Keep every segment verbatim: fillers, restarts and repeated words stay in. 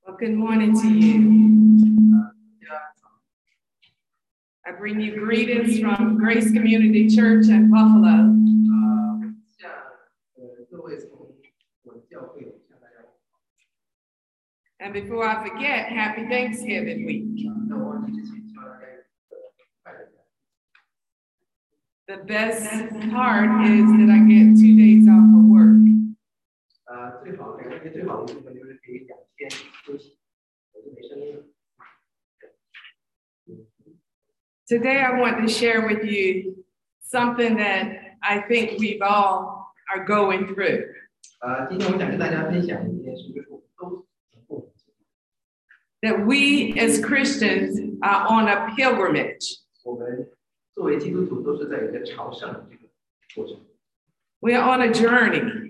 Well, good morning to you. I bring you greetings from Grace Community Church in Buffalo. And before I forget, happy Thanksgiving week. The best part is that I get two days off of work. Today I want to share with you something that I think we've all are going through. That we as Christians are on a pilgrimage. We are on a journey.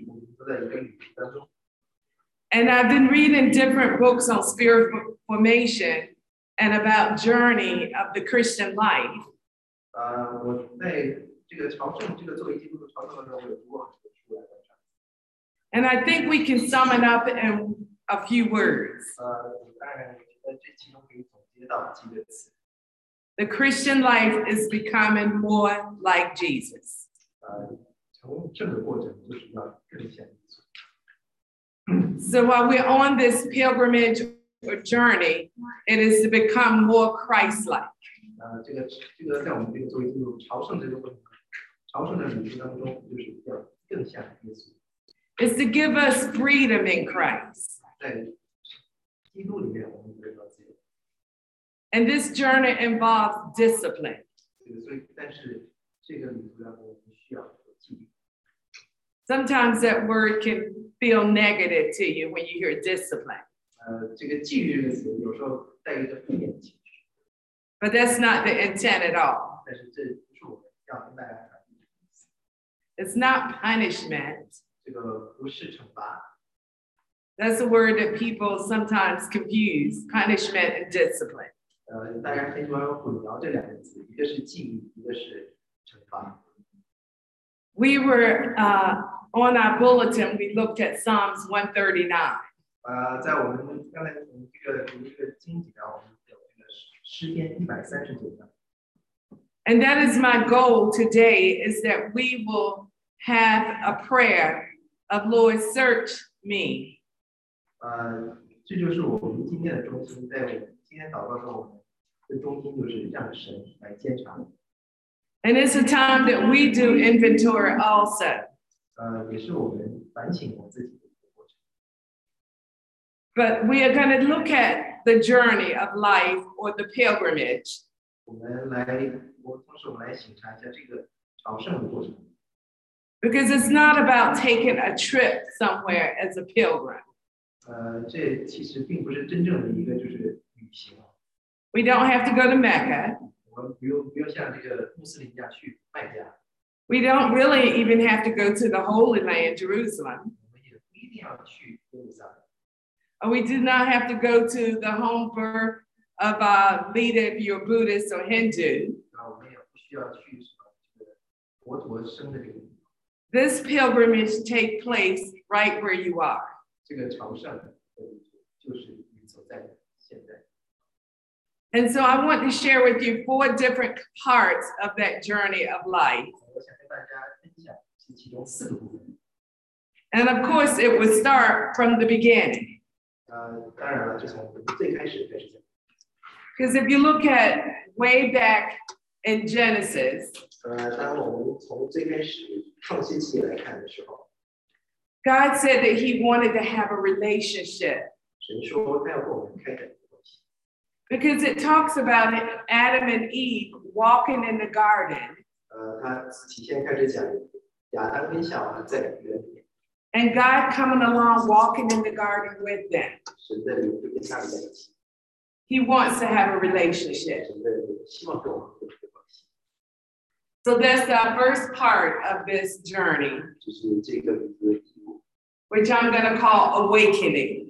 And I've been reading different books on spiritual formation and about journey of the Christian life. And I think we can sum it up in a few words. The Christian life is becoming more like Jesus. So while we're on this pilgrimage or journey, it is to become more Christ-like. It's to give us freedom in Christ. And this journey involves discipline. Sometimes that word can feel negative to you when you hear discipline. But that's not the intent at all. It's not punishment. That's a word that people sometimes confuse, punishment and discipline. We were uh, on our bulletin, we looked at Psalms one thirty-nine. And that is my goal today, is that we will have a prayer of Lord, search me. And it's a time that we do inventory also. But we are going to look at the journey of life or the pilgrimage. Because it's not about taking a trip somewhere as a pilgrim. We don't have to go to Mecca. We don't really even have to go to the Holy Land, Jerusalem. Or we do not have to go to the home birth of a leader if you're Buddhist or Hindu. This pilgrimage takes place right where you are. And so I want to share with you four different parts of that journey of life. And of course, it would start from the beginning. Because if you look at way back in Genesis, God said that he wanted to have a relationship. Because it talks about it, Adam and Eve walking in the garden. And God coming along, walking in the garden with them. He wants to have a relationship. So that's the first part of this journey, which I'm going to call awakening.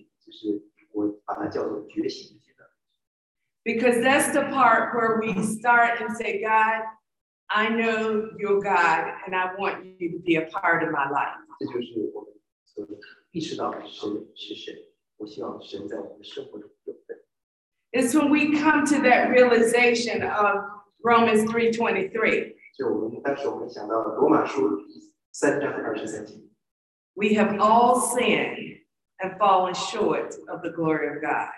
Because that's the part where we start and say, God, I know you're God, and I want you to be a part of my life. 我希望神在我们的生活中有份。 It's when we come to that realization of Romans three twenty-three. 就我们当时我们想到罗马书三章二十三节。 We have all sinned and fallen short of the glory of God.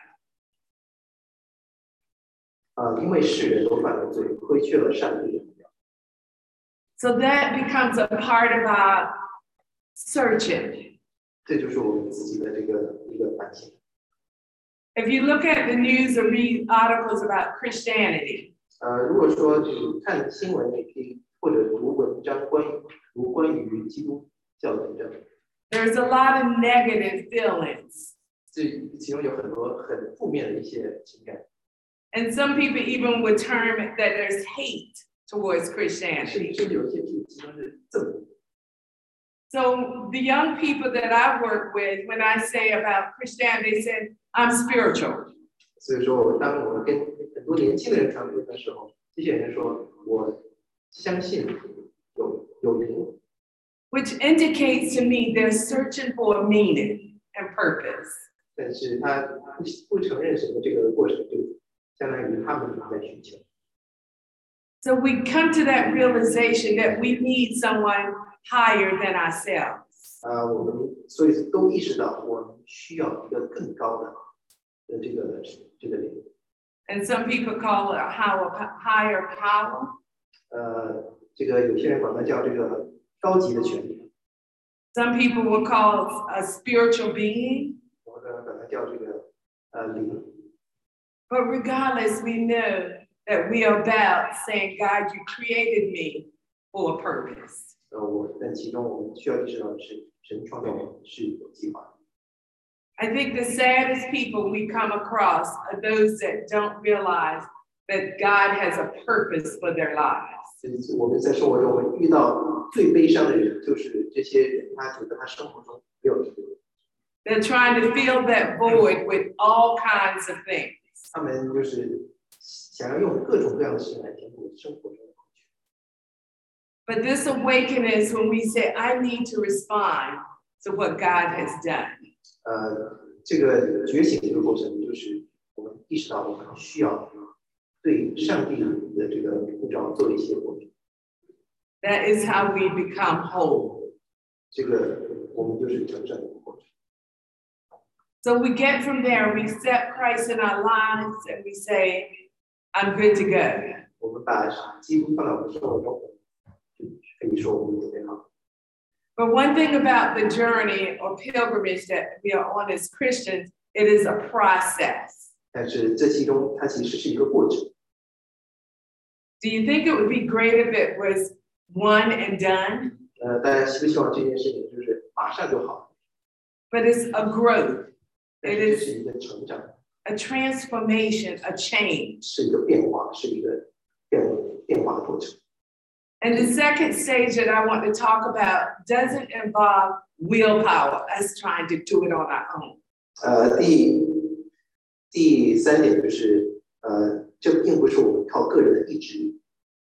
啊，因为世人都犯了罪，亏缺了上帝的荣耀。 So that becomes a part of our searching. 这就是我们自己的这个一个反省。 If you look at the news or read articles about Christianity, 呃，如果说就是看新闻，也可以或者读文章关于读关于基督教的文章。 There's a lot of negative feelings. 这其中有很多很负面的一些情感。 And some people even would term it that there's hate towards Christianity. 甚至有一些其中是憎恶。 So the young people that I work with, when I say about Christianity, they said, I'm spiritual. 所以说，当我跟很多年轻的人谈论的时候，这些人说，我相信有有灵。 Which indicates to me they're searching for a meaning and purpose. 但是他不不承认神的这个过程，就相当于他们在寻求。 So we come to that realization that we need someone higher than ourselves. 啊，我们所以都意识到，我们需要一个更高的的这个这个灵。 And some people call it a higher power. 呃，这个有些人管它叫这个高级的权利。 Some people will call it a spiritual being. 我们管它叫这个呃灵。 But regardless, we know that we are about saying, God, you created me for a purpose. 呃，我但其中我们需要意识到的是，神创造我们是有计划的。 I think the saddest people we come across are those that don't realize that God has a purpose for their lives. 我们在生活中会遇到最悲伤的人，就是这些人，他觉得他生活中没有意义。 They're trying to fill that void with all kinds of things. 他们就是想要用各种各样的事情来填补生活中的空缺。 But this awakening is when we say, I need to respond to what God has done. 呃，这个觉醒这个过程，就是我们意识到我们需要对上帝的这个呼召做一些回应。 That is how we become whole. 这个我们就是成长的过程。 So we get from there, we accept Christ in our lives, and we say, I'm good to go. 我们把基督放到我们生活中，就可以说我们准备好。 But one thing about the journey or pilgrimage that we are on as Christians, it is a process. 但是这其中它其实是一个过程。 Do you think it would be great if it was one and done? 呃，大家希不希望这件事情就是马上就好？ But it's a growth. It is 是一个成长， a transformation, a change. 是一个变化，是一个变变化的过程。 And the second stage that I want to talk about doesn't involve willpower, us trying to do it on our own. 呃，第第三点就是，呃，这并不是我们靠个人的意志力。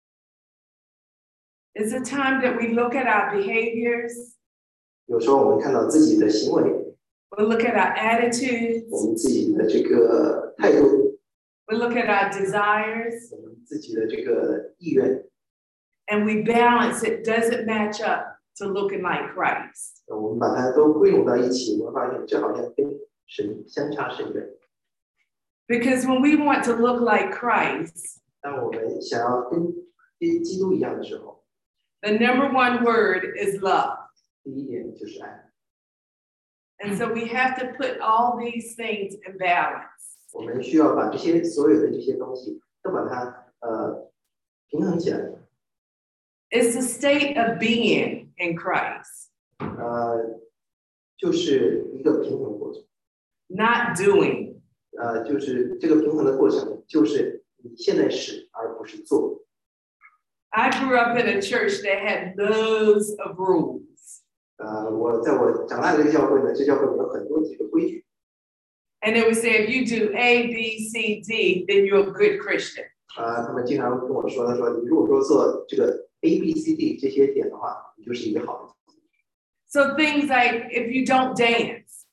It's a time that we look at our behaviors. 有时候我们看到自己的行为， We look at our attitudes. 我们自己的这个态度， We look at our desires. 我们自己的这个意愿。 And we balance it, doesn't match up to looking like Christ. 我们把它都归拢到一起，我们发现这好像跟神相差甚远。 Because when we want to look like Christ, 当我们想要跟基督一样的时候， the number one word is love. 第一点就是爱。 And so we have to put all these things in balance. 我们需要把这些所有的这些东西都把它呃平衡起来。 It's a state of being in Christ. 呃，就是一个平衡过程。 Not doing. 呃，就是这个平衡的过程，就是你现在是，而不是做。 I grew up in a church that had loads of rules. 呃，我在我长大的这个教会呢，这教会有很多这个规矩。 And they would say, if you do A, B, C, D, then you're a good Christian. 啊、呃，他们经常跟我说，他说，你如果说做这个 A B C D 这些点的话，你就是一个好的。 So things like if you don't dance.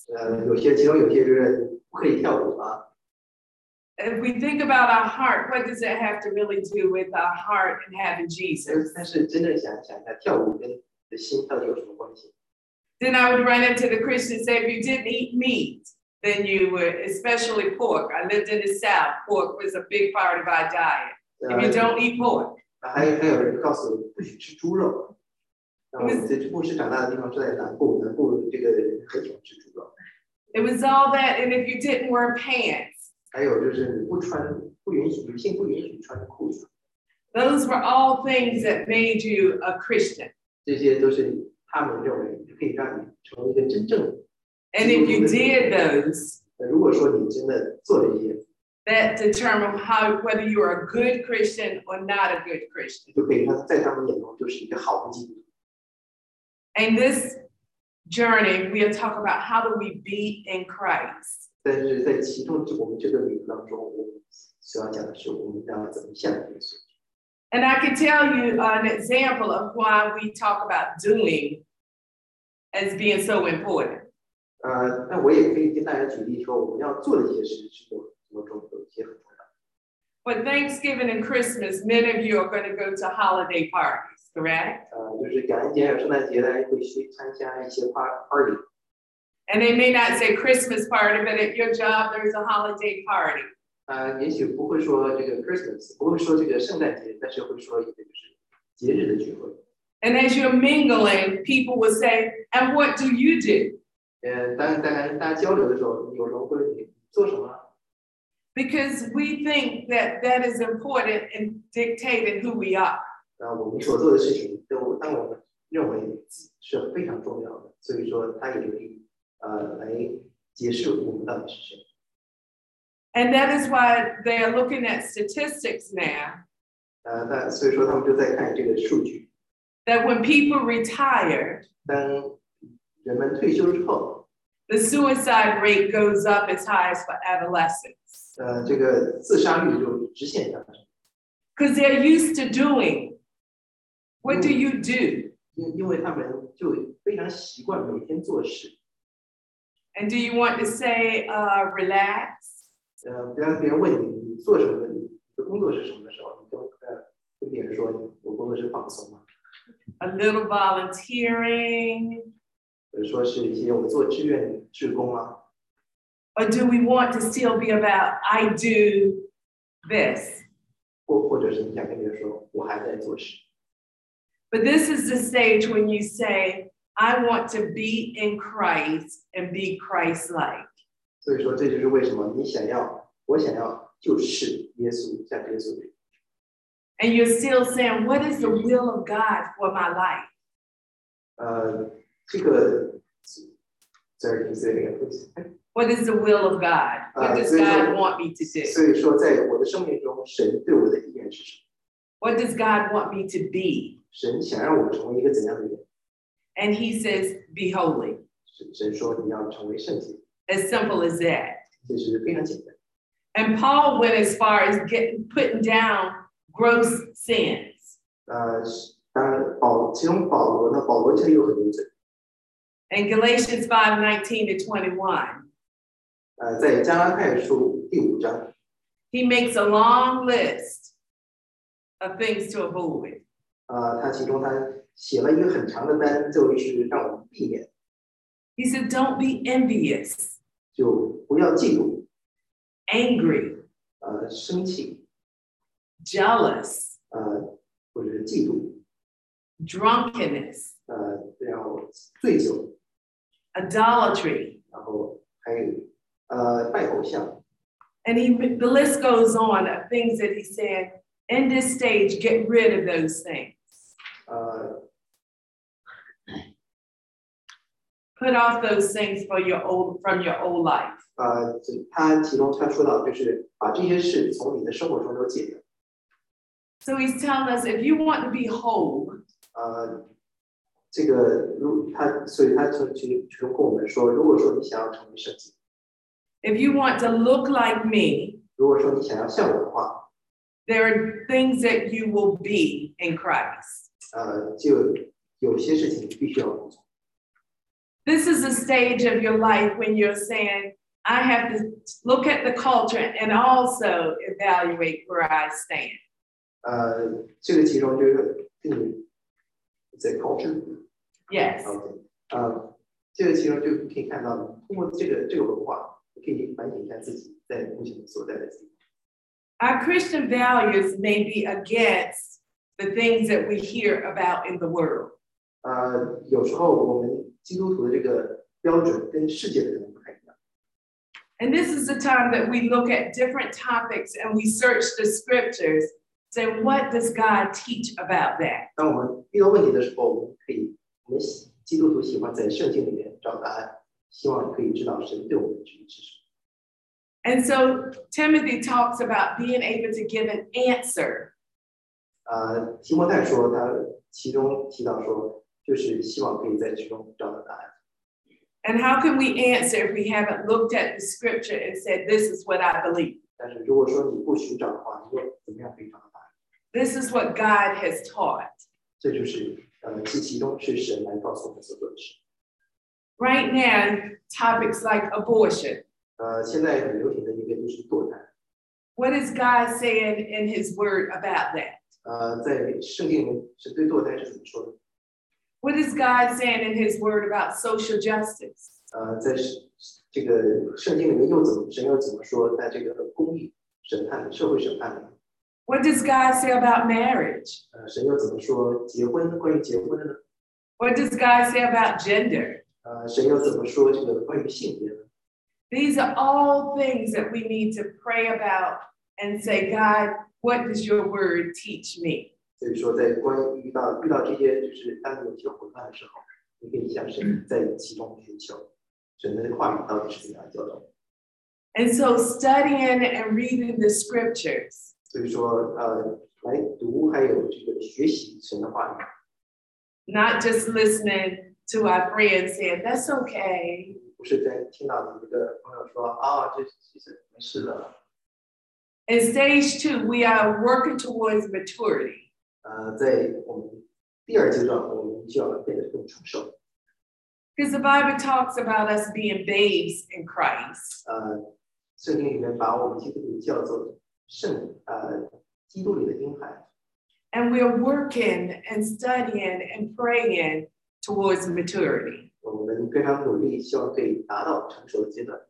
呃，有些其中有些就是不可以跳舞啊。 If we think about our heart, what does it have to really do with our heart and having Jesus? 但是真正想想一下，跳舞跟你的心到底有什么关系？ Then I would run into the Christians and say, if you didn't eat meat, then you would, especially pork. I lived in the South. Pork was a big part of our diet. If you don't eat pork. 还有还有人告诉我不许吃猪肉。我在牧师长大的地方是在南部，南部这个人很喜欢吃猪肉。 It was all that, and if you didn't wear pants. 还有就是不穿，不允许女性不允许穿裤子。 Those were all things that made you a Christian. 这些都是他们认为可以让你成为一个真正的。 And if you did those, 如果说你真的做这些， that determine how whether you are a good Christian or not a good Christian. 就可以让在他们眼中就是一个好的基督徒。 And this journey, we are talking about how do we be in Christ. 但是在其中我们这个旅途当中，我们所要讲的是我们要怎么向耶稣。 And I can tell you an example of why we talk about doing as being so important. 呃，那我也可以跟大家举例说，我们要做的一些事是有什么中有一些很重要的。 But Thanksgiving and Christmas, many of you are going to go to holiday parties, correct? 呃，就是感恩节还有圣诞节，大家会去参加一些 party。 And they may not say Christmas party, but at your job there's a holiday party. 呃，也许不会说这个 Christmas， 不会说这个圣诞节，但是会说一个就是节日的聚会。 And as you're mingling, people will say, "And what do you do?" 呃，当大家大家交流的时候，有人会你做什么？ Because we think that that is important in dictating who we are. 呃，我们所做的事情，都当我们认为是非常重要的，所以说它也可以呃来解释我们到底是谁。 And that is why they are looking at statistics now. 呃，那所以说他们就在看这个数据。 That when people retire, 当人们退休之后 the suicide rate goes up as high as for adolescents. 呃，这个自杀率就直线上升。 Because they're used to doing. What do you do? 因因为他们就非常习惯每天做事。 And do you want to say, uh, relax? 呃，当别人问你你做什么的，你的工作是什么的时候，你都呃跟别人说我工作是放松嘛。 A little volunteering. 或者说是一些我做志愿志工啊。 Or do we want to still be about I do this? 或或者是你想跟别人说我还在做事。 But this is the stage when you say, I want to be in Christ and be Christ-like. 所以说这就是为什么你想要，我想要就是耶稣，像耶稣一样。 And you're still saying, what is the will of God for my life? 呃，这个 ，sorry, can you say it again, please? What is the will of God? What does God want me to do? 所以说，在我的生命中，神对我的意愿是什么？ What does God want me to be? 神想让我成为一个怎样的人？ And He says, be holy. 神神说你要成为圣洁。 As simple as that. 这是非常简单。 And Paul went as far as getting putting down gross sins. 呃，当然保其中保罗呢，保罗这里有很多罪。 In Galatians five nineteen to twenty-one. 呃，在加拉太书第五章 he makes a long list of things to avoid. 呃，他其中他写了一个很长的单，就是让我们避免。 He said, "Don't be envious." 就不要嫉妒。 Angry. 呃，生气。 Jealous. 呃，或者是嫉妒。 Drunkenness. 呃，然后醉酒。 Idolatry. 然后还有呃拜偶像。 And he, the list goes on of things that he said, in this stage, get rid of those things. Uh, Put off those things for your old, from your old life. 呃，他其中他说到，就是把这些事从你的生活中都戒掉。 So he's telling us, if you want to be whole, 呃，这个如他，所以他从其其中跟我们说，如果说你想要成为圣洁， if you want to look like me, 如果说你想要像我的话， there are things that you will be in Christ. 呃，就有些事情你必须要服从。 This is a stage of your life when you're saying, I have to look at the culture and also evaluate where I stand. 呃，这个其中就是定 the culture. Yes. Okay. 呃，这个其中就可以看到，通过这个这个文化，可以反省一下自己在目前所在的地方。 Our Christian values may be against the things that we hear about in the world. 呃，有时候我们基督徒的这个标准跟世界的人不太一样。 And this is the time that we look at different topics and we search the scriptures. Say, what does God teach about that? 当我们遇到问题的时候，我们可以，我们基督徒喜欢在圣经里面找答案，希望可以知道神对我们的旨意是什么。 And so Timothy talks about being able to give an answer. 呃，提摩太说，他其中提到说，就是希望可以在其中找到答案。 And how can we answer if we haven't looked at the scripture and said, this is what I believe? 但是如果说你不寻找的话，你又怎么样可以找到答案？ This is what God has taught. 这就是呃，其其中是神来告诉我们所做的事。 Right now, topics like abortion. 呃，现在很流行的一个就是堕胎。 What is God saying in His Word about that? 呃，在圣经里面是对堕胎是怎么说的？ What is God saying in His Word about social justice? 呃，在这个圣经里面又怎么神又怎么说在这个公义审判、社会审判里面？ What does God say about marriage? 呃，神又怎么说结婚关于结婚的呢？ What does God say about gender? 呃，神又怎么说这个关于性别呢？ These are all things that we need to pray about and say, God, what does your word teach me? 所以说，在关于遇到遇到这些，就是当你有些混乱的时候，你可以向神在其中寻求神的话语到底是怎样教导。 And so studying and reading the scriptures. 所以说，呃，来读还有这个学习神的话语。 Not just listening to our friends saying, that's okay. 不是在听到你这个朋友说啊，这其实没事的。 In stage two, we are working towards maturity. 呃，在我们第二阶段，我们就要变得更成熟。 Because the Bible talks about us being babes in Christ. 呃，圣经里面把我们基督徒叫做圣呃基督里的婴孩。 And we're working and studying and praying towards maturity. 我们非常努力，希望可以达到成熟的阶段。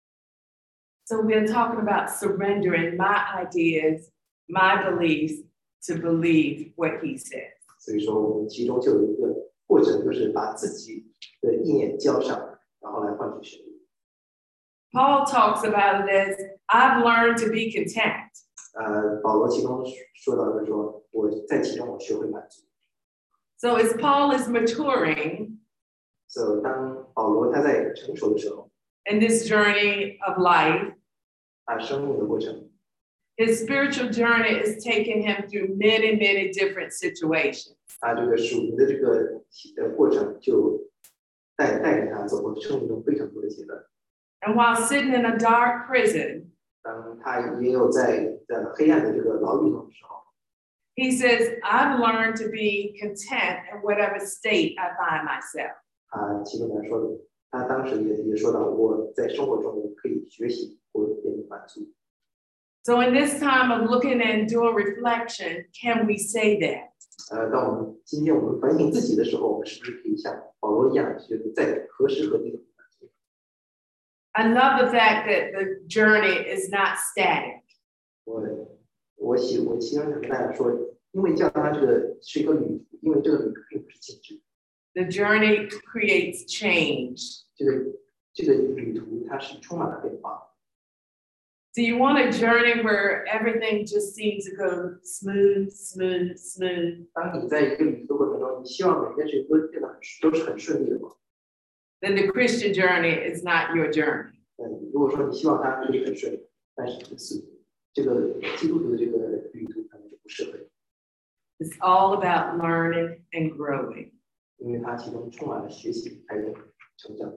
So we're talking about surrendering my ideas, my beliefs to believe what He says. 所以说，我们其中就有一个过程，就是把自己的意念交上，然后来换取神意。 Paul talks about it as I've learned to be content. 呃，保罗其中说到的说，我在其中我学会满足。 So as Paul is maturing, 所以当保罗他在成熟的时候， in this journey of life, 他生命的过程， his spiritual journey is taking him through many, many different situations. 他这个属灵的这个呃过程就带带领他走过生命中非常多的阶段。 And while sitting in a dark prison, 当他也有在在黑暗的这个牢狱中的时候， he says, I've learned to be content in whatever state I find myself. 他其中来说的，他当时也也说到，我在生活中我可以学习或变得满足。 So in this time of looking and doing reflection, can we say that? 呃，当我们今天我们反省自己的时候，我们是不是可以像保罗一样，觉得在何时何地的满足？ I love the fact that the journey is not static. 我我喜我希望跟大家说，因为叫它这个是一个旅途，因为这个旅途并不是静止。 The journey creates change. 这个这个旅途它是充满了变化。 Do you want a journey where everything just seems to go smooth, smooth, smooth? 当你在一个旅途的过程中，你希望每件事情都变得很都是很顺利的吗？ Then the Christian journey is not your journey. 嗯，如果说你希望它可以很顺利，但是是这个基督徒的这个旅途可能就不适合你。 It's all about learning and growing. 因为它其中充满了学习还有成长。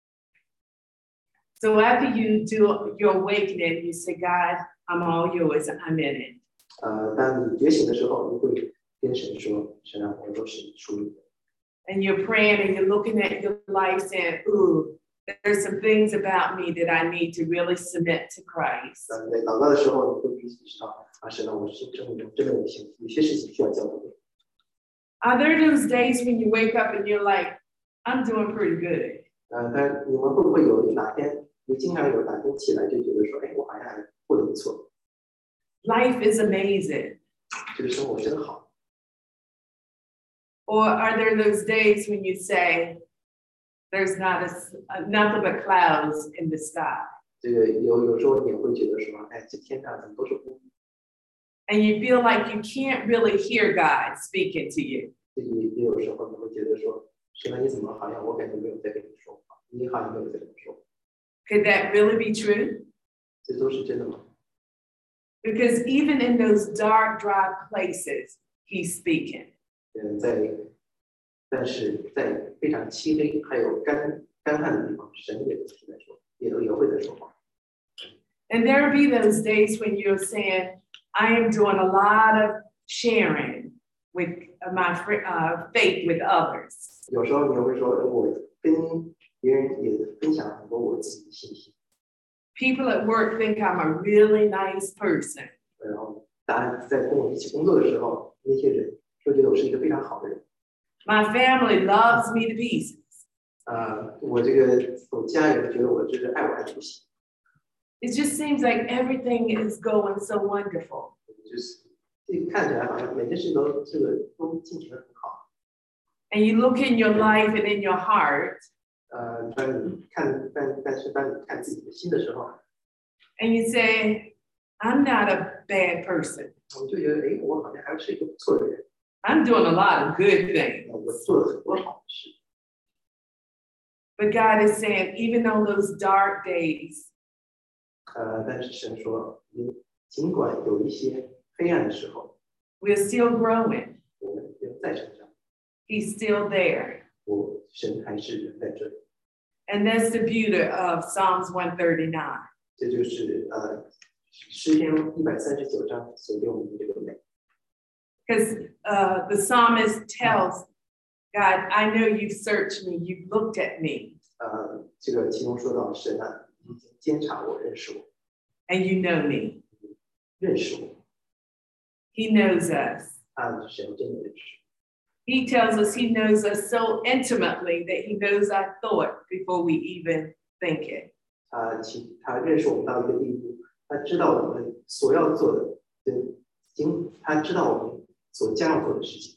So after you do your awakening, you say, God, I'm all yours, I'm in it. 呃，当你觉醒的时候，你会跟神说：“神啊，我都是属于你的。” And you're praying and you're looking at your life saying, ooh, there's some things about me that I need to really submit to Christ. 在祷告的时候，你会意识到，啊，神啊，我是生命中真的有些有些事情需要交托。 Are there those days when you wake up and you're like, I'm doing pretty good? 呃，但你们会不会有哪天，你经常有哪天起来就觉得说，哎，我好像还过得不错。 Life is amazing. 这个生活真好。 Or are there those days when you say, there's not a, nothing but clouds in the sky? 这个有有时候你会觉得说，哎，这天上怎么都是雾。 And you feel like you can't really hear God speaking to you. 也也有时候你会觉得说，神啊，你怎么好像我感觉没有在跟你说话，你好像没有在跟我说话。 Could that really be true? 这都是真的吗？ Because even in those dark, dry places, He's speaking. 嗯，在，但是在非常漆黑还有干干旱的地方，神也是在说，也也会在说话。 And there will be those days when you're saying, I am doing a lot of sharing with my uh, faith with others. 有时候你会说，我跟别人也分享很多我自己的信息。 People at work think I'm a really nice person. 然后，当然在跟我一起工作的时候，那些人都觉得我是一个非常好的人。 My family loves me to pieces. 啊，我这个我家人觉得我就是爱我爱的不行。 It just seems like everything is going so wonderful. 就是这看起来好像每件事都这个都进行得很好。 And you look in your life and in your heart. 呃，当你看，但但是当你看自己的心的时候 ，and you say, I'm not a bad person. 我就觉得，哎，我好像还是一个不错的人。 I'm doing a lot of good things. 我做了很多好的事。 But God is saying, even on those dark days. 呃，但是神说，你尽管有一些黑暗的时候 ，we're still growing. 我们要再成长。 He's still there. 我神还是人在这里。 And that's the beauty of Psalms one thirty-nine. 这就是呃诗篇一百三十九章所给我们的这个美。 Because uh, the psalmist tells God, I know you've searched me, you've looked at me. 呃，这个其中说到神啊，已经监察我，认识我。 And you know me. 认识我。 He knows us. 啊，神真的认识。 He tells us he knows us so intimately that he knows our thought before we even think it. 他其他认识我们到一个地步，他知道我们所要做的，经他知道我们所将要做的事情。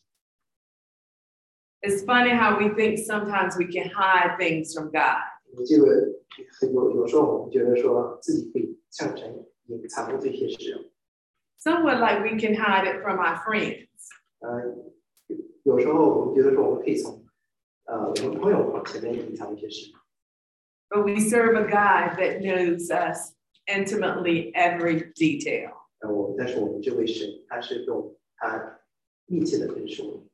It's funny how we think sometimes we can hide things from God. 这个有有时候我们觉得说自己可以向神隐藏这些事。 Somewhat like we can hide it from our friends. 呃，有时候我们觉得说我们可以从呃我们朋友往前面隐藏一些事。 But we serve a God that knows us intimately every detail. 呃，我但是我们这位神，他是用他密切的认识我们。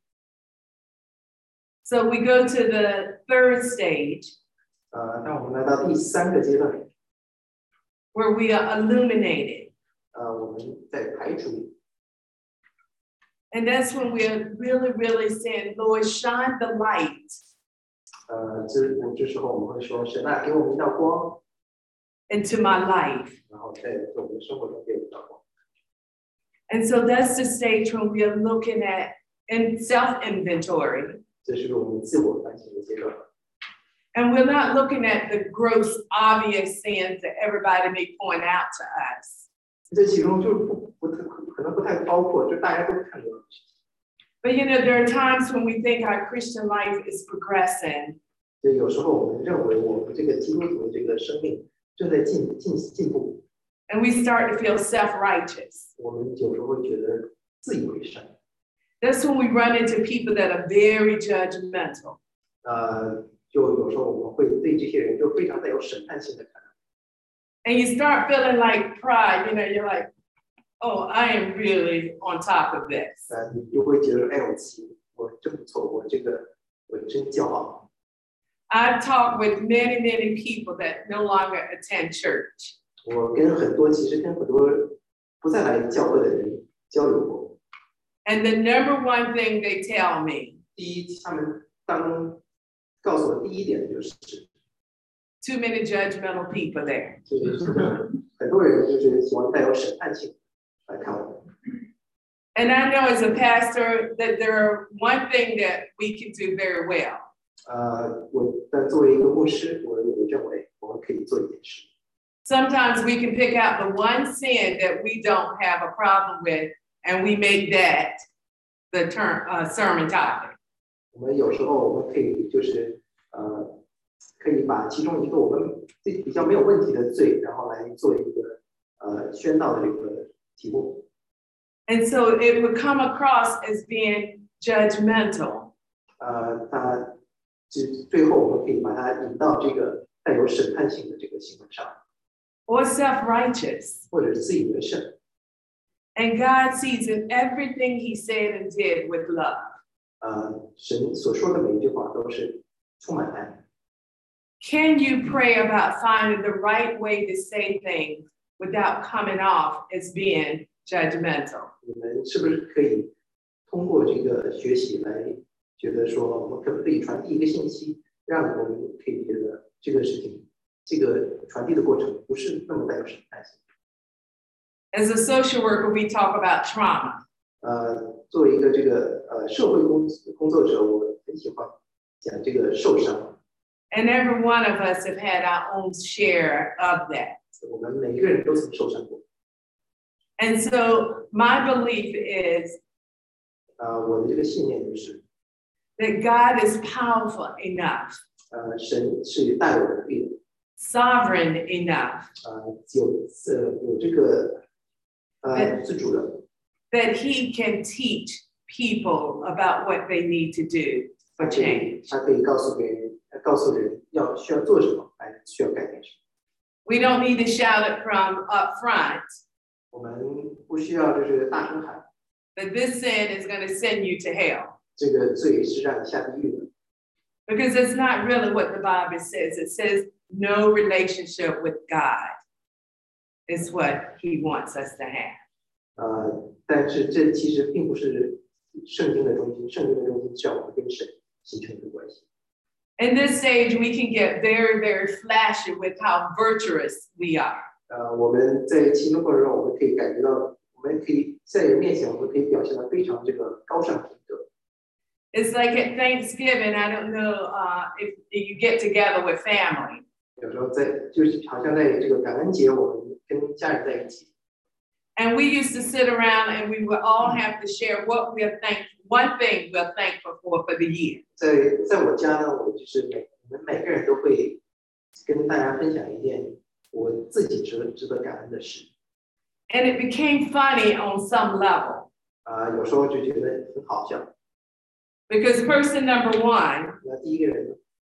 So we go to the third stage. 呃，当我们来到第三个阶段 ，where we are illuminated. 呃，我们在排除。 And that's when we're really, really saying, Lord, shine the light. 呃，这这时候我们会说，神啊，给我们一道光 into my life. 然后在我们的生活中给我们一道光。 And so that's the stage when we are looking at in self-inventory. 这是我们自我反省的阶段。 And we're not looking at the gross, obvious sins that everybody may point out to us. 这其中就不不可能不太包括，就大家都看到的事情。 But you know, there are times when we think our Christian life is progressing. 就有时候我们认为我们这个基督徒的这个生命正在进进进步。 And we start to feel self-righteous. 我们有时候会觉得自以为善。 That's when we run into people that are very judgmental. 呃，就有时候我们会对这些人就非常带有审判性的看法。 And you start feeling like pride, you know, you're like, oh, I am really on top of this. 呃，你就会觉得，哎，我其我真不错，我这个我真骄傲。 I've talked with many, many people that no longer attend church. 我跟很多其实跟很多不再来教会的人交流过。 And the number one thing they tell me. 第一，他们当告诉我第一点就是 too many judgmental people there. 就是很多人就是喜欢带有审判性来看我。 And I know as a pastor that there are one thing that we can do very well. 呃，我但作为一个牧师，我我认为我们可以做一件事。 Sometimes we can pick out the one sin that we don't have a problem with, and we make that the term uh, sermon topic. 我们有时候我们可以就是呃，可以把其中一个我们比较没有问题的罪，然后来做一个呃宣道的这个题目。 And so it would come across as being judgmental. 呃，它最最后我们可以把它引到这个带有审判性的这个行为上。 Or self-righteous. 或者是自以为圣。 And God sees in everything He said and did with love. 呃，神所说的每一句话都是充满爱。 Can you pray about finding the right way to say things without coming off as being judgmental? 你们是不是可以通过这个学习来觉得说，我们可不可以传递一个信息，让我们可以觉得这个事情，这个传递的过程不是那么带有审判性。 As a social worker, we talk about trauma. 呃，作为一个这个呃社会工工作者，我很喜欢讲这个受伤。 And every one of us have had our own share of that. 我们每个人都曾受伤过。 And so my belief is 呃，我的这个信念就是 that God is powerful enough, 呃，神是大有能力的， sovereign enough, 呃，有呃有这个呃自主的， that He can teach people about what they need to do for change. 他可以告诉别人，告诉人要需要做什么，来需要改变什么。 We don't need to shout it from up front 我们不需要就是大声喊， that this sin is going to send you to hell. 这个罪是让你下地狱的。 Because it's not really what the Bible says. It says no relationship with God is what He wants us to have. 呃，但是这其实并不是圣经的中心，圣经的中心是要我们跟神形成一个关系。 In this stage, we can get very, very flashy with how virtuous we are. 呃，我们在其中过程中，我们可以感觉到，我们可以在人面前，我们可以表现得非常这个高尚品格。 It's like at Thanksgiving, I don't know uh, if, if you get together with family. 有时候在就是好像在这个感恩节，我们跟家人在一起。 And we used to sit around and we would all have to share what we're thankful, one thing we're thankful for for the year. 在在我家呢，我就是每我们每个人都会跟大家分享一件我自己值值得感恩的事。 And it became funny on some level. 啊、呃，有时候就觉得很好笑。 Because person number one 那第一个人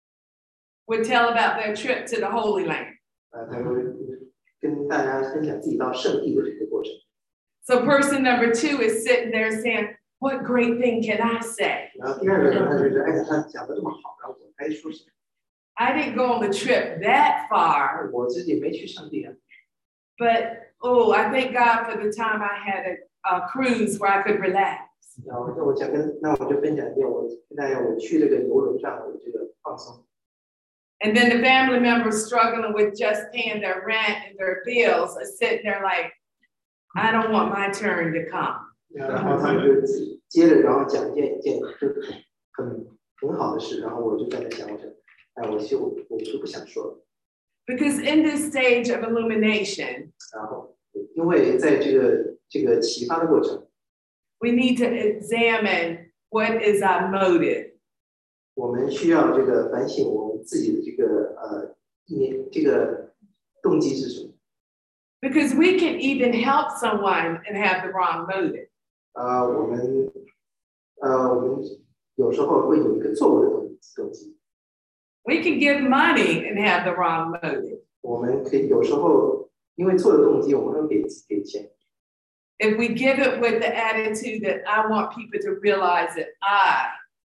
would tell about their trip to the Holy Land. 啊、呃，他会跟大家分享自己到圣地的这个过程。 So person number two is sitting there saying, "What great thing can I say?" 然后第二个人他就是哎，他讲的这么好，然后我该说什么？ I didn't go on the trip that far, 我自己没去圣地啊。 but oh, I thank God for the time I had a, a cruise where I could relax. 然后那我讲跟那我就分享一遍，我跟大家我去这个游轮上的这个放松。 And then the family members struggling with just paying their rent and their bills are sitting there like, I don't want my turn to come. 然后他们就接着，然后讲一件一件就是很很好的事，然后我就在那想，我想，哎，我就我就不想说了。 Because in this stage of illumination, 然后，因为在这个这个启发的过程， we need to examine what is our motive. 我们需要这个反省我们自己的这个呃意念，这个动机是什么？ Because we can even help someone and have the wrong motive. 呃，我们呃，我们有时候会有一个错误的动动机。 We can give money and have the wrong motive. 我们可以有时候因为错的动机，我们会给给钱。 If we give it with the attitude that I want people to realize that I,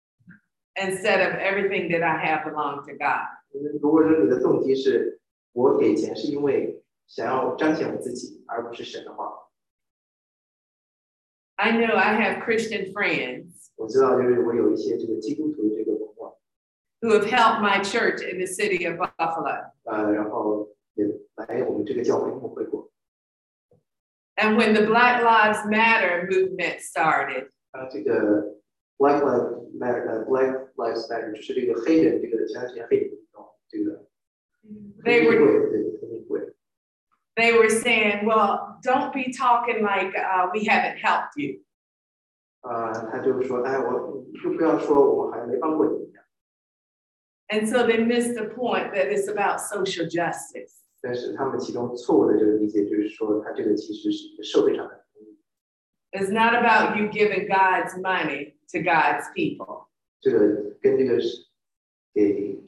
instead of everything that I have, belong to God. 如果说你的动机是我给钱是因为想要彰显我自己，而不是神的话， I know I have Christian friends 我知道就是我有一些这个基督徒的这个文化 who have helped my church in the city of Buffalo. 呃，然后也来我们这个教会牧会过。 And when the Black Lives Matter movement started, 啊，这个 Black Lives Matter， 呃 Black Lives Matter 就是这个黑人这个前段时间黑人运动，这个 they were 对黑会。 they were saying, well, don't be talking like uh, we haven't helped you. 啊，他就说，哎，我就不要说我还没帮过你一样。 And so they missed the point that it's about social justice. 但是他们其中错误的这个理解就是说，它这个其实是一个社会上的公益。 It's not about you giving God's money to God's people. 这个跟这个是给，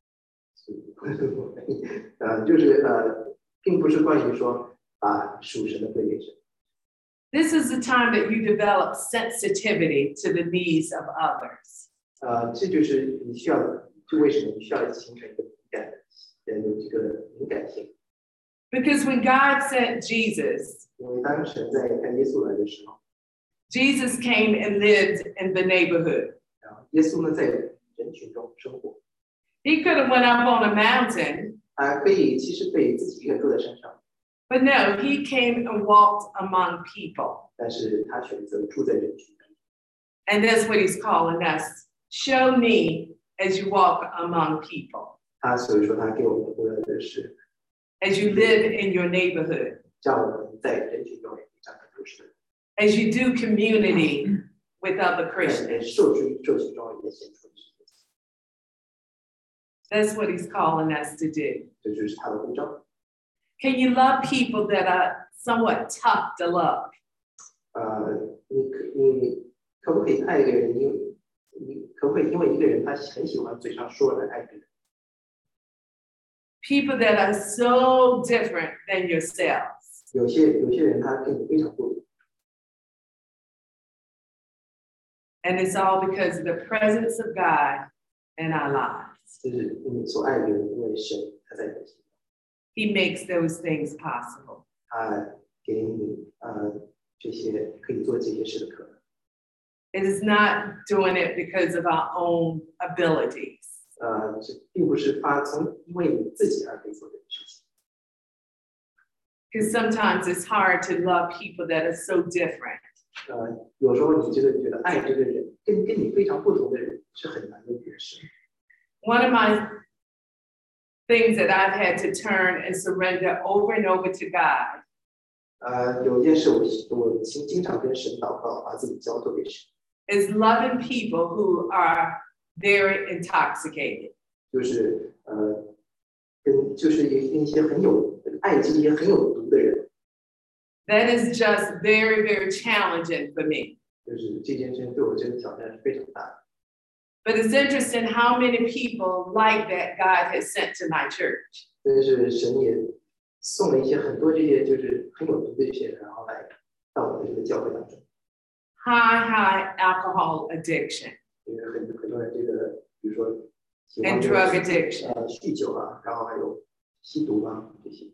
呃，就是呃，并不是关于说把属神的归给神。 This is the time that you develop sensitivity to the needs of others. 呃，这就是你需要，就为什么你需要形成一个敏感的，呃，有这个敏感性。 Because when God sent Jesus, 因为当神在看耶稣来的时候 Jesus came and lived in the neighborhood. 然后耶稣呢在人群中生活。 He could have went up on a mountain. 他可以其实可以自己一个人住在山上。 But no, he came and walked among people. 但是他选择住在人群中。 And that's what he's calling us. Show me as you walk among people. 他所以说他给我们回来的是 As you live in your neighborhood. 叫我们在人群中长成主持人。 As you do community with other Christians. 社区社区中也显出。 That's what he's calling us to do. 这就是他的呼召。 Can you love people that are somewhat tough to love? 呃，你可你可不可以爱一个人？你你可不可以因为一个人他很喜欢嘴上说来爱别人？ People that are so different than yourselves. 有些有些人他跟你非常不同。 And it's all because of the presence of God in our lives. 就是你所爱的人，因为神他在你的心中。 He makes those things possible. 他给你呃这些可以做这些事的可能。 It is not doing it because of our own abilities. 呃，这并不是发从因为你自己而可以做这件事情。 Because sometimes it's hard to love people that are so different. 呃，有时候你这个觉得爱这个人跟跟你非常不同的人是很难的一件事。 One of my things that I've had to turn and surrender over and over to God. 呃，有一件事我我经经常跟神祷告，把自己交托给神。 Is loving people who are very intoxicated. 就是呃，跟就是一些很有爱这些很有毒的人。 That is just very, very challenging for me. 就是这件事对我这个挑战是非常大的。 But it's interesting how many people like that God has sent to my church. 但是神也送了一些很多这些就是很有毒的一些人，然后来到我的这个教会当中。 High, high alcohol addiction. 因为很很多人这个，比如说 And drug addiction. 呃，酗酒啊，然后还有吸毒啊这些。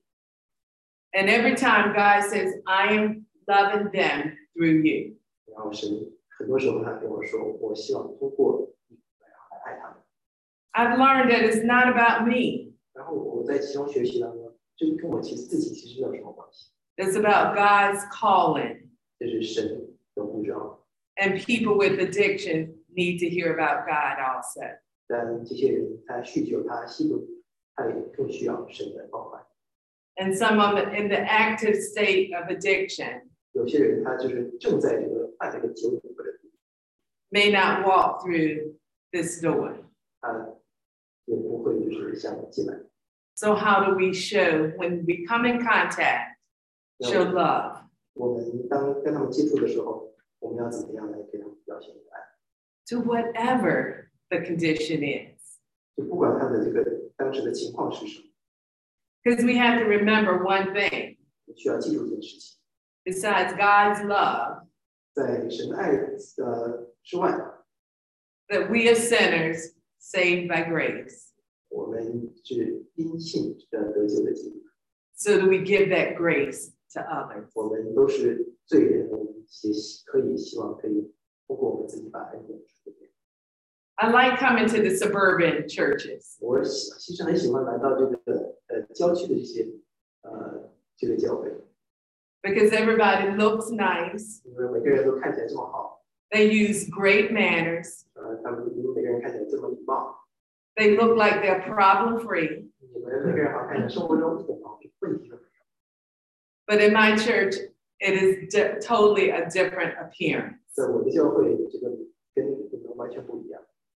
And every time God says, I am loving them through you. 然后神很多时候他跟我说，我希望通过你然后来爱他们。 I've learned that it's not about me. 然后我在其中学习当中，这跟我其实自己其实没有什么关系。 It's about God's calling. 这是神的呼召。 And people with addiction need to hear about God also. 但这些人他酗酒，他吸毒，他也更需要神的关怀。 And some of them in the active state of addiction 有些人他就是正在这个犯这个酒瘾或者 may not walk through this door. 他也不会就是向我进来。 So how do we show when we come in contact, show love? 我们当跟他们接触的时候，我们要怎么样来给他们表现爱？ To whatever the condition is. 就不管他的这个当时的情况是什么。 Because we have to remember one thing. 需要记住这件事情。 Besides God's love, 在神的爱呃之外 that we are sinners saved by grace. 我们是因信的得救的基督。 So that we give that grace to others. 我们都是罪人，我们也可以希望可以通过我们自己把恩典传给别人。 I like coming to the suburban churches. 我其实很喜欢来到这个呃郊区的这些呃这个教会。 Because everybody looks nice. 因为每个人都看起来这么好。 They use great manners. 呃，他们每个人看起来这么礼貌。 They look like they're problem free. 你们每个人好像看起来生活中一点毛病问题都没有。 But in my church, it is di- totally a different appearance. 在我的教会，这个跟你们完全不一样。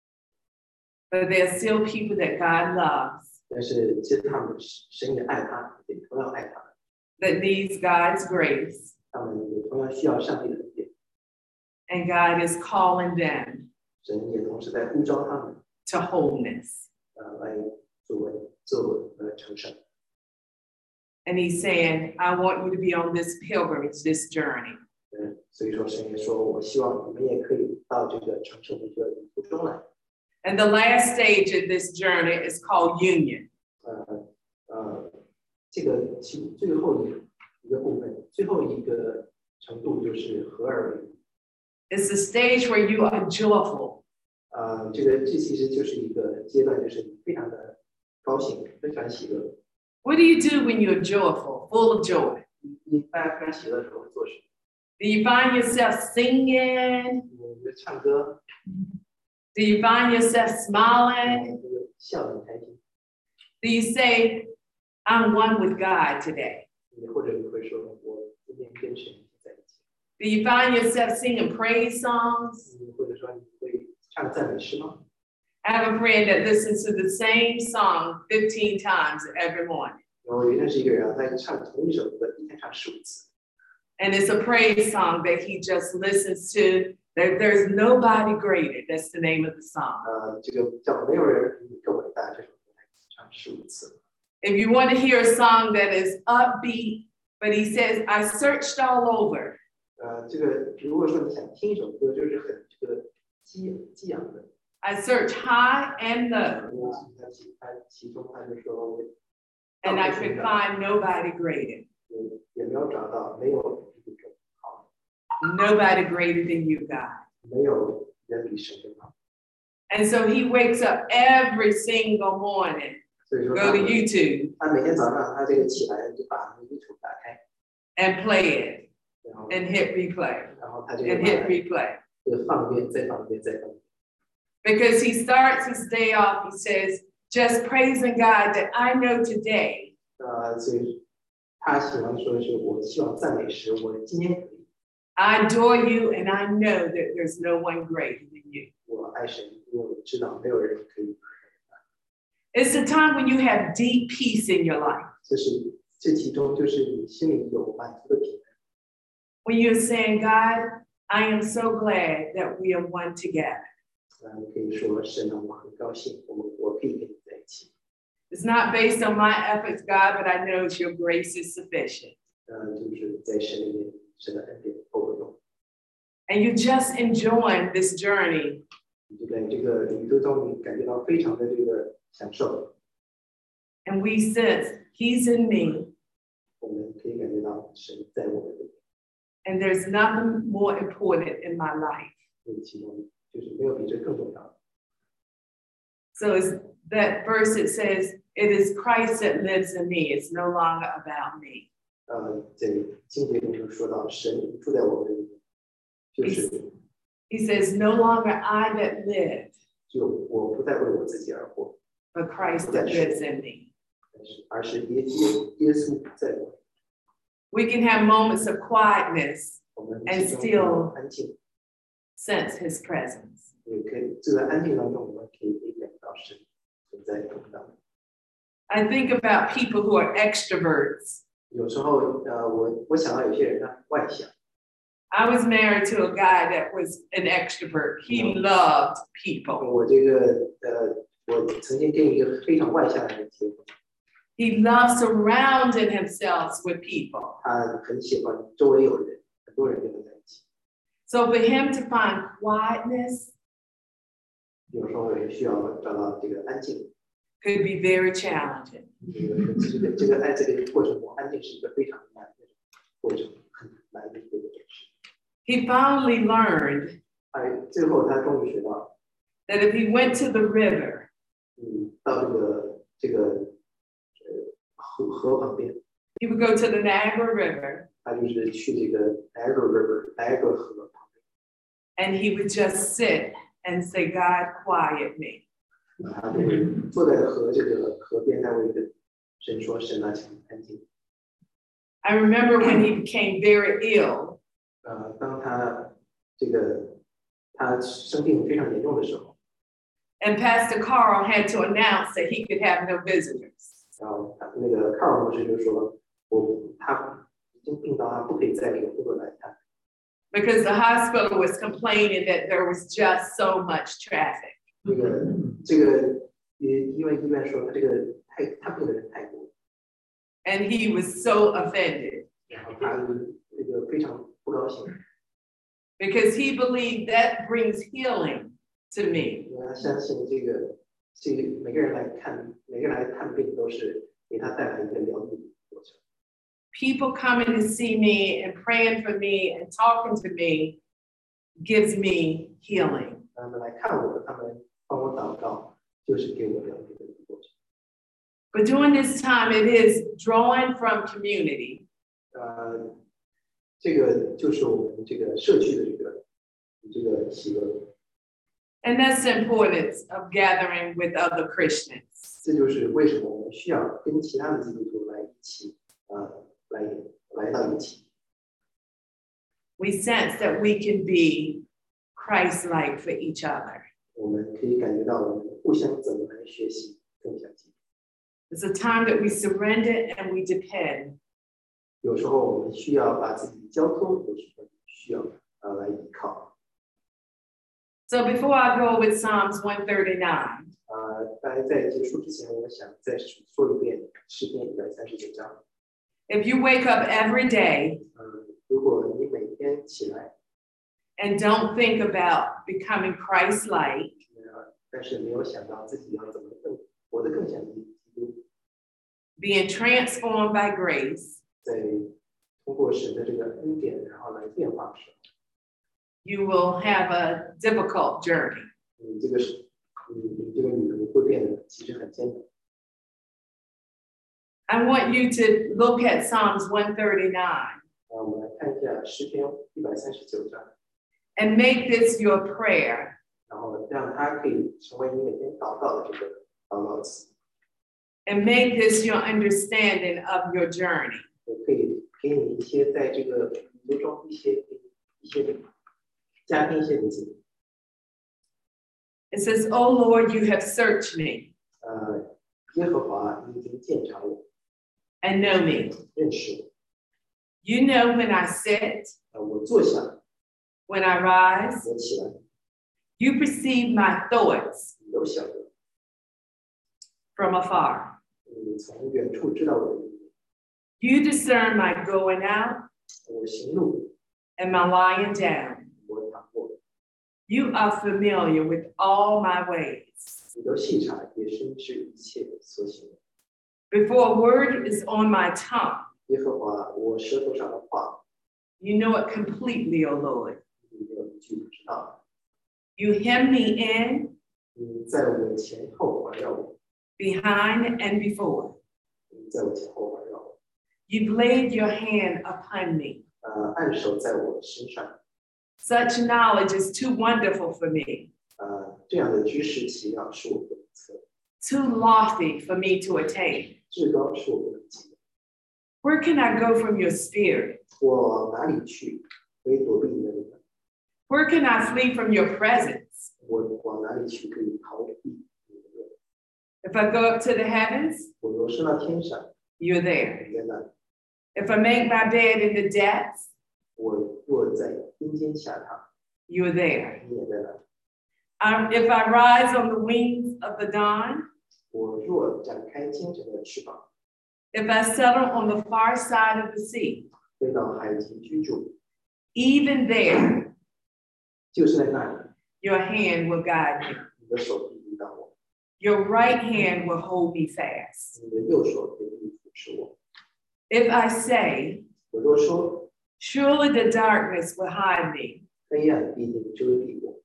But there are still people that God loves. 但是其实他们神也爱他们，也同样爱他们。 That needs God's grace. 他们也同样需要上帝的恩典。 And God is calling them 神也同时在呼召他们 to wholeness. 呃，来作为做呃成圣。 And He's saying, I want you to be on this pilgrimage, this journey. 嗯，所以说神也说，我希望你们也可以到这个成圣的一个旅途中来。 And the last stage of this journey is called union. 呃呃，这个其最后一一个部分，最后一个程度就是合而为一。 It's the stage where you are joyful. 呃，这个这其实就是一个阶段，就是你非常的高兴，非常喜乐。 What do you do when you're joyful, full of joy? 你大家非常喜乐的时候会做什么？ Do you find yourself singing? 你会唱歌。 Do you find yourself smiling? 笑得很开心。 Do you say, I'm one with God today? 或者你会说，我今天跟神在一起。 Do you find yourself singing praise songs? 或者说你会唱赞美诗吗？ I have a friend that listens to the same song fifteen times every morning. 我认识一个人啊，他唱同一首歌，一天唱十五次。 And it's a praise song that he just listens to. There, there's nobody greater. That's the name of the song. 呃，这个叫没有人比你更伟大这首歌，唱十五次。 If you want to hear a song that is upbeat, but he says, I searched all over. 呃，这个如果说你想听一首歌，就是很这个激激昂的。 I searched high and low. 他其他其中他就说， And I could find nobody greater. 也没有找到，没有比你更好。 Nobody greater than you, God. 没有人比神更好。 And so he wakes up every single morning. 所以说 Go to YouTube 他每天早上他这个起来就把 YouTube 打开 and play it 然后 and hit replay 然后他就 and hit replay. 就放一遍再放一遍再放一遍。 Because he starts his day off, he says, just praising God that I know today 呃，所以他喜欢说是我希望赞美时，我今天可以， I adore you and I know that there's no one greater than you. 我爱神，因为我知道没有人可以。 It's a time when you have deep peace in your life. 这是这其中就是你心里有满足的平安。 When you're saying, God, I am so glad that we are one together. 呃，你可以说神啊，我很高兴，我我可以跟你在一起。 It's not based on my efforts, God, but I know your grace is sufficient. 呃，就是在神里面，神的恩典够用。 And you just enjoying this journey. 你就在这个旅途中，你感觉到非常的这个享受。 And we sense He's in me. 我们可以感觉到神在我们里面。 And there's nothing more important in my life. 所以其中就是没有比这更重要的。 So it's that verse that says, it is Christ that lives in me. It's no longer about me. 呃，在经节中就说到，神住在我们里面，就是 He says, no longer I that live, 就我不再为我自己而活， but Christ that lives in me. 而是而是耶耶耶稣在我。 We can have moments of quietness 我们 and 其中 still 安静， sense His presence. 也可以就在安静当中，我们可以可以感觉到神存在同当。 I think about people who are extroverts. 有时候，呃，我我想到有些人呢外向。 I was married to a guy that was an extrovert. He loved people. 我这个呃，我曾经跟一个非常外向的人结婚。 He loved surrounding himself with people. 他很喜欢周围有人，很多人跟他在一起。 So for him to find quietness 有时候也需要找到这个安静。 could be very challenging. 这个这个这个在这个过程中，安静是一个非常难的过程，很难的一个事。 He finally learned 哎，最后他终于学到 that if he went to the river, 嗯，到这个这个呃河河旁边， he would go to the Niagara River, 他就是去这个 Niagara River Niagara 河旁边， and he would just sit and say, God, quiet me. 他就会坐在河这个河边，他会跟神说：“神啊，请安静。” I remember when he became very ill. 呃，当他这个他生病非常严重的时候， And Pastor Carl had to announce that he could have no visitors. 然后他那个卡尔牧师就说：“我他已经病到他不可以在这个工作来看。” Because the hospital was complaining that there was just so much traffic. 这个这个医院医院说他这个太他病的人太多， And he was so offended 然后他这个非常不高兴， because he believed that brings healing to me. 因为他相信这个这个每个人来看每个人来看病都是给他带来一个疗愈的过程。 People coming to see me and praying for me and talking to me gives me healing. 他们来看我，他们帮我祷告，就是给我疗愈的一个过程。 But during this time, it is drawing from community. 呃，这个就是我们这个社区的这个这个习惯。 And that's the importance of gathering with other Christians. 这就是为什么我们需要跟其他的基督徒来一起，呃，来来到一起。 We sense that we can be Christ-like for each other. 我们可以感觉到我们互相怎么来学习，更相近。 It's a time that we surrender and we depend. 有时候我们需要把自己交托，有时候需要呃来依靠。 So before I go with Psalms one thirty-nine, 呃，大家在结束之前，我想再说一遍诗篇一百三十九章。 if you wake up every day 呃，如果你每天起来， and don't think about becoming Christ-like, 呃，但是没有想到自己要怎么更活得更像基督， being transformed by grace, 在通过神的这个恩典，然后来变化神。 you will have a difficult journey. 你这个是，你你这个旅途会变得其实很艰难。 I want you to look at Psalms one thirty-nine 啊，我们来看一下诗篇一百三十九章， and make this your prayer. 然后让它可以成为你每天祷告的这个祷告词， And make this your understanding of your journey. 也可以给你一些在这个旅途中一些一些加添一些理解。 It says, "O Lord, you have searched me 呃，耶和华，你已经鉴察我， and know me. 认识我。 You know when I sit, 呃，我坐下， when I rise. 我起来， You perceive my thoughts 你都晓得， from afar. 你从远处知道我的意念。 You discern my going out 我行路， and my lying down. 我躺卧， You are familiar with all my ways. 你都细察，也深知一切所行的。 Before a word is on my tongue, 耶和华，我舌头上的话， you know it completely, O Lord. 你没有一句不知道。 You hem me in, 你在我前后环绕我， behind and before. 你在我前后环绕我， You've laid your hand upon me. 呃，按手在我身上， Such knowledge is too wonderful for me, 呃，这样的知识奇妙是我不能测， too lofty for me to attain. 至高是我不能及的。 Where can I go from your spirit? 我往哪里去可以躲避你的灵？ Where can I flee from your presence? 我往哪里去可以逃避你的灵？ If I go up to the heavens, 我若升到天上， you're there. 你在那里； If I make my bed in the depths, 我若在阴间下榻， you're there. 你也在那里； Um, if I rise on the wings of the dawn, 我若展开清晨的翅膀， if I settle on the far side of the sea, 飞到海极居住， even there, 就是在那里， your hand will guide me. 你的手臂引导我， Your right hand will hold me fast. 你的右手可以扶持我。 If I say, 我若说 surely the darkness will hide me, 黑暗必定遮蔽我，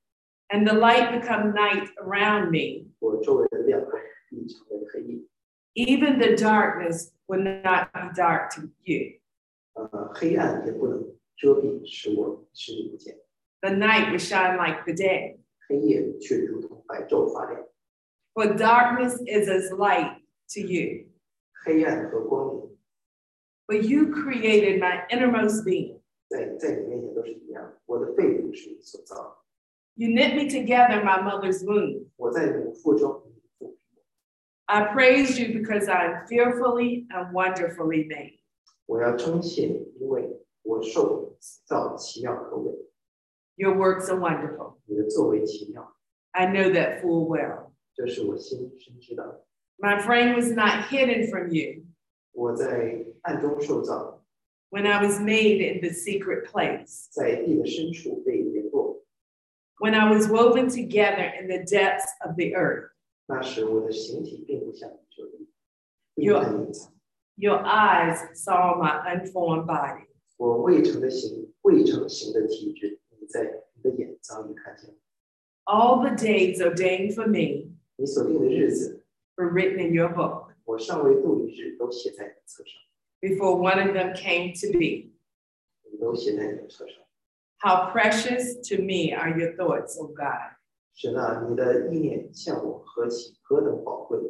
And the light become night around me. 我周围的亮必成为黑夜。 Even the darkness will not be dark to you. 呃，黑暗也不能遮蔽，使我视力不见。 The night will shine like the day. 黑夜却如同白昼发亮。 For darkness is as light to you. 黑暗和光明。 But you created my innermost being. 在在你面前都是一样，我的肺部是你所造的。 You knit me together in my mother's womb. 我在母腹中。 I praise you because I am fearfully and wonderfully made. 我要称谢你，因为我受造奇妙可畏。 Your works are wonderful. 你的作为奇妙。 I know that full well. 这是我心深知道的。 My frame was not hidden from you. 我在暗中受造。 When I was made in the secret place. 在地的深处被联络。 When I was woven together in the depths of the earth. 那时我的形体并不像你这里， Your, your eyes saw my unformed body. 我未成的形，未成形的体质，你在你的眼早已看见。 All the days ordained for me. 你所定的日子 were written in your book. 我尚未度一日，都写在你的册上。 Before one of them came to be. 你都写在你的册上。 How precious to me are your thoughts, O God. 神啊，你的意念向我何其何等宝贵！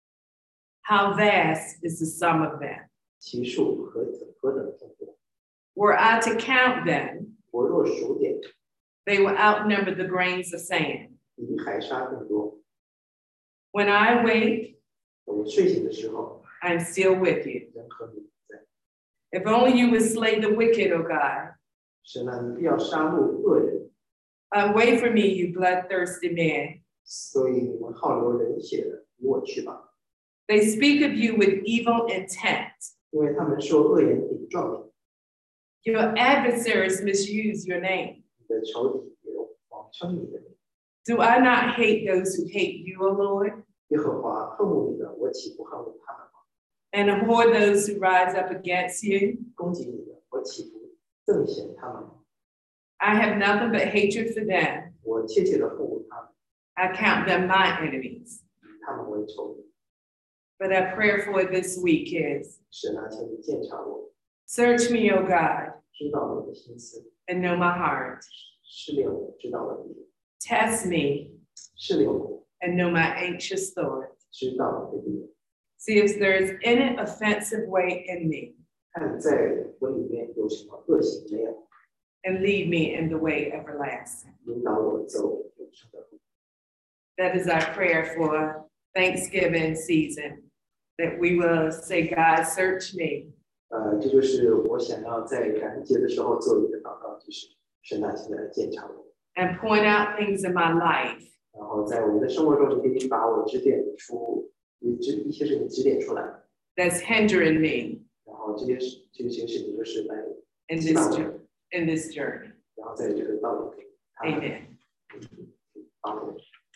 How vast is the sum of them! 其数何等何等众多！ Were I to count them, 我若数点， they will outnumber the grains of sand. 比海沙更多。 When I wake, 我睡醒的时候 I am still with you. 人和你在。 If only you would slay the wicked, O God. 神啊，你必要杀戮恶人。 Away from me, you bloodthirsty man. 所以你们好流人血的，离我去吧。 They speak of you with evil intent. 因为他们说恶言顶撞你。Your adversaries misuse your name. 你的仇敌也谎称你的名。 Do I not hate those who hate you, O Lord? 耶和华恨恶你的，我岂不恨恶他们吗？ And abhor those who rise up against you? 攻击你的，我岂不憎嫌他们吗？ I have nothing but hatred for them. 我切切的恨恶他们。 I count them my enemies. 他们为仇敌。 But our prayer for this week is, 神啊，请你鉴察我。 Search me, O God, 知道我的心思。 and know my heart. 试炼我，知道我的意。 Test me, 试炼我， and know my anxious thoughts. 知道我的意。 See if there is any offensive way in me. 看在我里面有什么恶行没有。 And lead me in the way everlasting. 引导我走永生的路。 That is our prayer for Thanksgiving season. That we will say, God, search me. 呃，这就是我想要在感恩节的时候做一个祷告，就是神啊，请来鉴察我。 And point out things in my life. 然后在我们的生活中，你可以把我指点出，指一些事情指点出来。 That's hindering me. 然后这些事这些事情就是来 In this in this journey. 然后在这个道路里。 Amen. 阿门。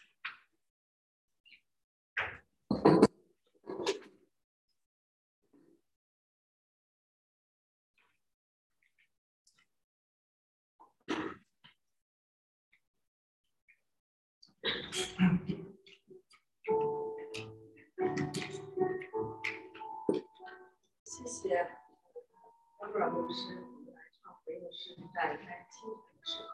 谢谢，要不然牧师来唱回的是在开清晨的时候。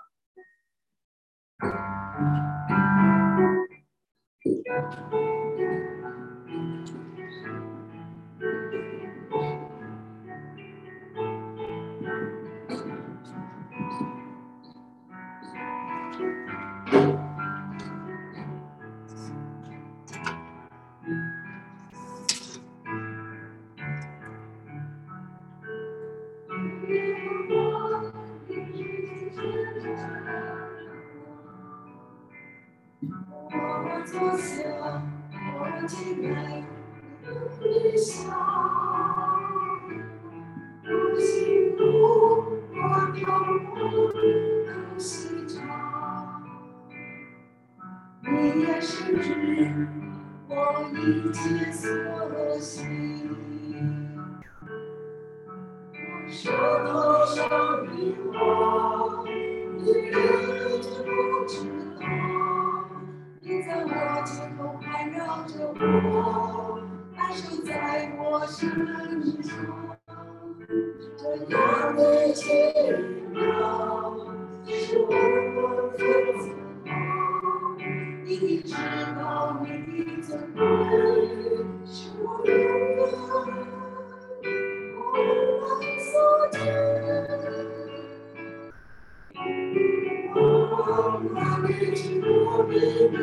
你也是我一切所需，手头上的话，你都不知道。 着我，感受在我生命中，这样的奇妙，是我最自豪。你的知道，你的尊贵，是我永远我来所知。我把你经过秘密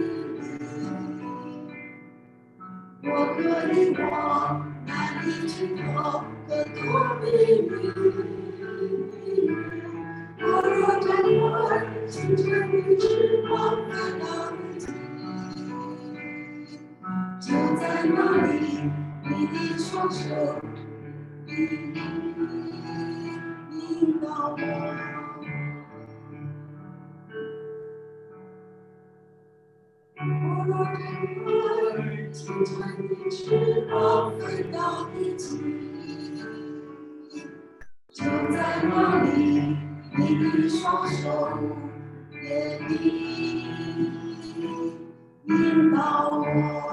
我可以往哪里去找更多秘密？我若展开清晨的翅膀，看到你，就在那里，你的双手引引导我。我若展开清晨的翅膀，看到你，就在那里，你的双手也引引导我。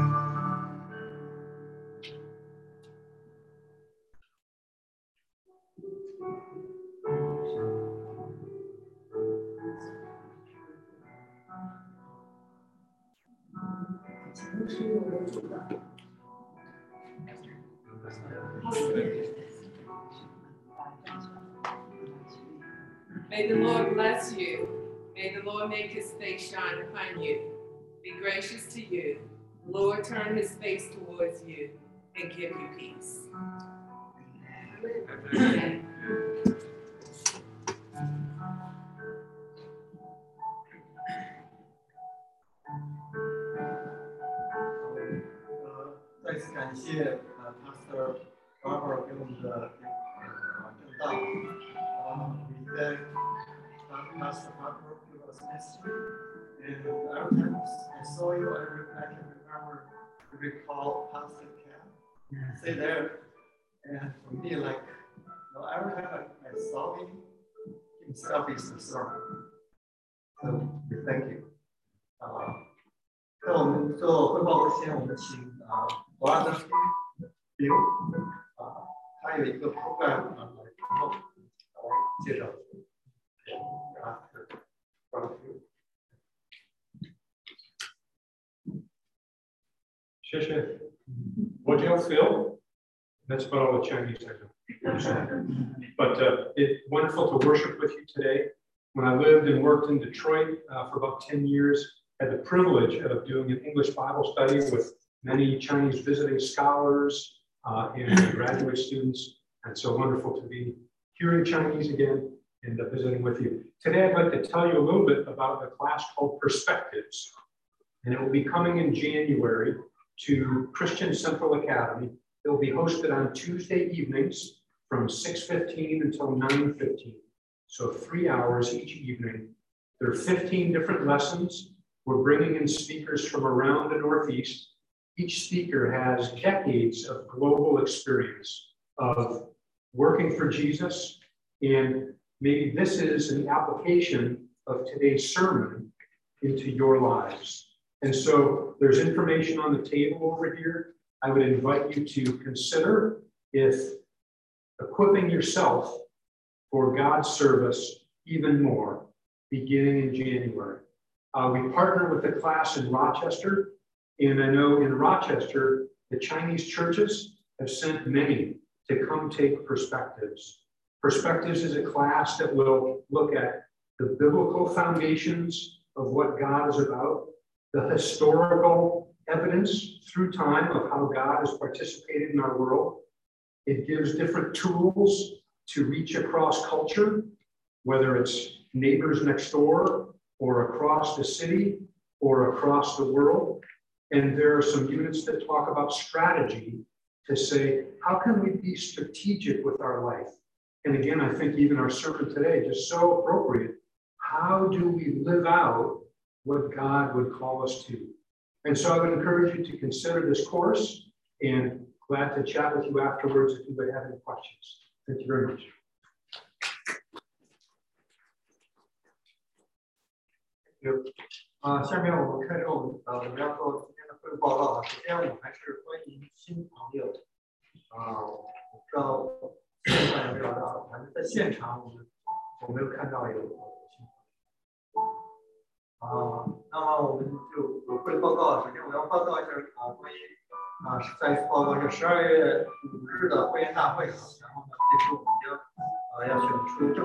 节目是由我主的。 May the Lord bless you. May the Lord make his face shine upon you. Be gracious to you. The Lord turn his face towards you and give you peace. Amen. Uh, 再次感谢呃 Pastor Barbara 给我们的呃正道。Uh, we thank Pastor Barbara for us message. And every time I saw you, I, I can remember, recall Pastor Cam. Stay there. And for me, like, you know, every time I, I saw him, himself is the sermon. So we thank you. Uh, 在我们做汇报之前，我们请啊罗安德刘啊，他有一个 program 啊，然后来介绍。啊， 谢谢。What do you feel? That's about all the Chinese I know. But uh, it's wonderful to worship with you today. When I lived and worked in Detroit uh, for about ten years, I had the privilege of doing an English Bible study with many Chinese visiting scholars uh, and graduate students. And so wonderful to be hearing Chinese again and uh, visiting with you. Today, I'd like to tell you a little bit about a class called Perspectives. And it will be coming in January to Christian Central Academy. It will be hosted on Tuesday evenings from six fifteen until nine fifteen. So three hours each evening. There are fifteen different lessons. We're bringing in speakers from around the Northeast. Each speaker has decades of global experience of working for Jesus. And maybe this is an application of today's sermon into your lives. And so there's information on the table over here. I would invite you to consider if equipping yourself for God's service even more, beginning in January. Uh, we partner with the class in Rochester, and I know in Rochester, the Chinese churches have sent many to come take Perspectives. Perspectives is a class that will look at the biblical foundations of what God is about, the historical evidence through time of how God has participated in our world. It gives different tools to reach across culture, whether it's neighbors next door or across the city or across the world. And there are some units that talk about strategy to say, how can we be strategic with our life? And again, I think even our sermon today is just so appropriate. How do we live out what God would call us to? And so I would encourage you to consider this course, and glad to chat with you afterwards if you would have any questions. Thank you very much. Thank you. 啊，下面我们开始我们呃我们要做今天的会议报告啊。首先我们还是欢迎新朋友啊，我不知道线上有没有到，反正在现场我们我没有看到有新朋友啊。那么我们就有会报告，首先我要报告一下啊，关于啊再一次报告一下十二月五日的会员大会啊，然后呢，这次我们将呃要选出正